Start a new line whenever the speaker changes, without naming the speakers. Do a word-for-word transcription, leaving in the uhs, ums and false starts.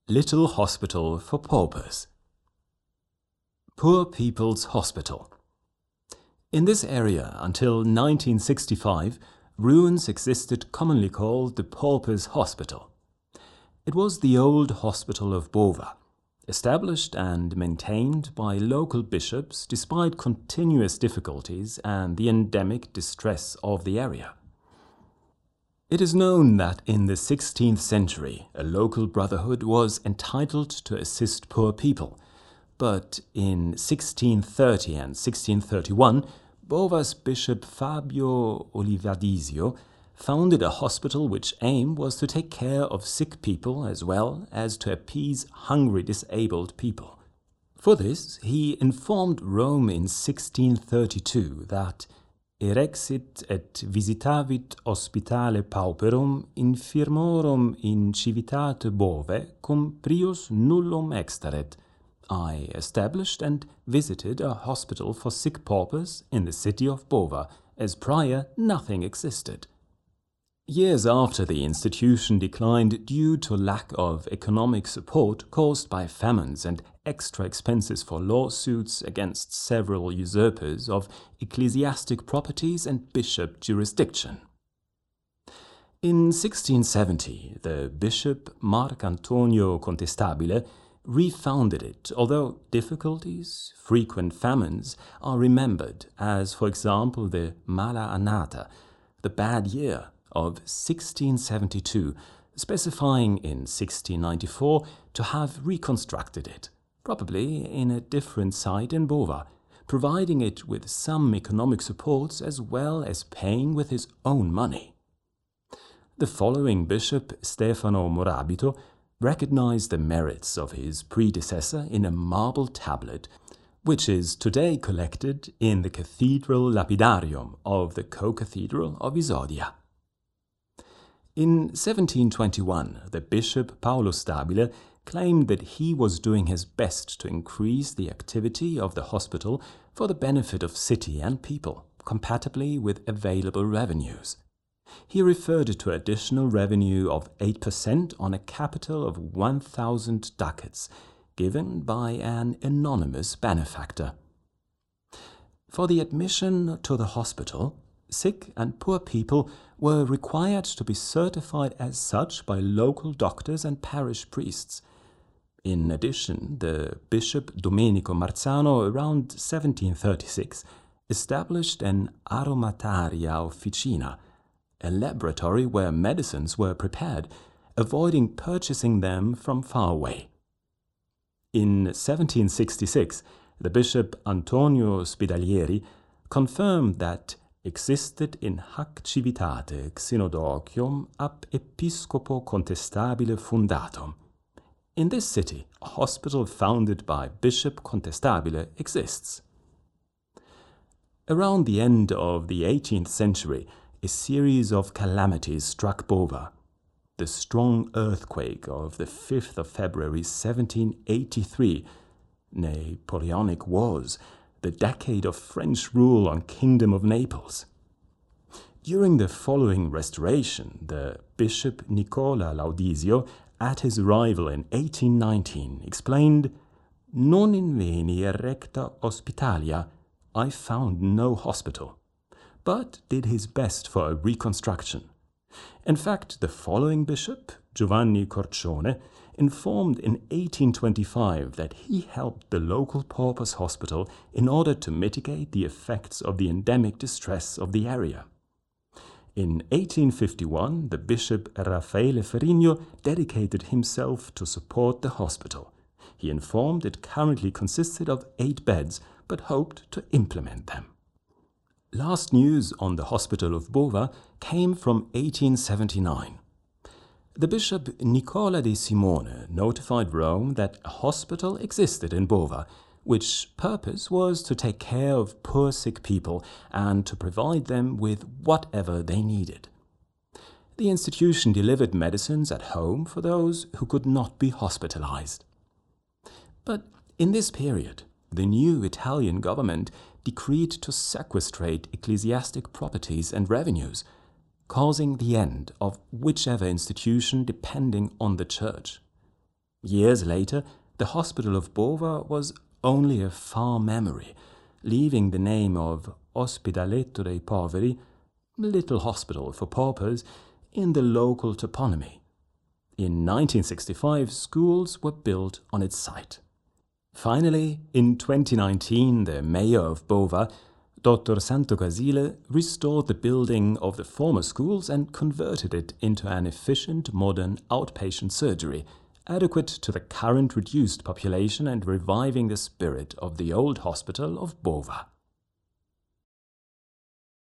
Little Hospital for Paupers. Poor People's Hospital. In this area, until nineteen sixty-five, ruins existed commonly called the Paupers' Hospital. It was the old hospital of Bova, established and maintained by local bishops despite continuous difficulties and the endemic distress of the area. It is known that in the sixteenth century a local brotherhood was entitled to assist poor people, but in sixteen thirty and sixteen thirty-one Bova's bishop Fabio Olivadisio founded a hospital which aim was to take care of sick people as well as to appease hungry disabled people. For this he informed Rome in sixteen thirty-two that erexit et visitavit hospitale pauperum infirmorum in civitate Bove cum prius nullum extaret. I established and visited a hospital for sick paupers in the city of Bova, as prior nothing existed. Years after the institution declined due to lack of economic support caused by famines and extra expenses for lawsuits against several usurpers of ecclesiastic properties and bishop jurisdiction. In sixteen seventy, the bishop Marcantonio Contestabile refounded it, although difficulties, frequent famines, are remembered, as for example the Mala Annata, the bad year of sixteen seventy-two, specifying in sixteen ninety-four to have reconstructed it, probably in a different site in Bova, providing it with some economic supports as well as paying with his own money. The following bishop, Stefano Morabito, recognized the merits of his predecessor in a marble tablet, which is today collected in the Cathedral Lapidarium of the Co-Cathedral of Isodia. In seventeen twenty-one, the bishop Paolo Stabile claimed that he was doing his best to increase the activity of the hospital for the benefit of city and people, compatibly with available revenues. He referred to additional revenue of eight percent on a capital of one thousand ducats, given by an anonymous benefactor. For the admission to the hospital, sick and poor people were required to be certified as such by local doctors and parish priests. In addition, the Bishop Domenico Marzano, around seventeen thirty-six, established an aromataria officina, a laboratory where medicines were prepared, avoiding purchasing them from far away. In seventeen sixty-six, the Bishop Antonio Spidalieri confirmed that existed in hac civitate xenodocium ab episcopo contestabile fundatum. In this city, a hospital founded by Bishop Contestabile exists. Around the end of the eighteenth century, a series of calamities struck Bova. The strong earthquake of the fifth of February seventeen eighty-three, Napoleonic Wars, the decade of French rule on Kingdom of Naples. During the following restoration, the Bishop Nicola Laudisio, at his arrival in eighteen nineteen, explained, "Non inveni erecta hospitalia," I found no hospital, but did his best for a reconstruction. In fact, the following bishop, Giovanni Corcione, informed in eighteen twenty-five that he helped the local paupers' hospital in order to mitigate the effects of the endemic distress of the area. In eighteen fifty-one, the bishop Raffaele Ferrigno dedicated himself to support the hospital. He informed it currently consisted of eight beds, but hoped to implement them. Last news on the hospital of Bova came from eighteen seventy-nine. The bishop Nicola de Simone notified Rome that a hospital existed in Bova, which purpose was to take care of poor sick people and to provide them with whatever they needed. The institution delivered medicines at home for those who could not be hospitalized. But in this period, the new Italian government decreed to sequestrate ecclesiastic properties and revenues, causing the end of whichever institution depending on the church. Years later, the hospital of Bova was only a far memory, leaving the name of Ospedaletto dei Poveri, Little Hospital for Paupers, in the local toponymy. In nineteen sixty-five, schools were built on its site. Finally, in twenty nineteen, the mayor of Bova, Doctor Santocasile, restored the building of the former schools and converted it into an efficient modern outpatient surgery, adequate to the current reduced population and reviving the spirit of the old hospital of Bova.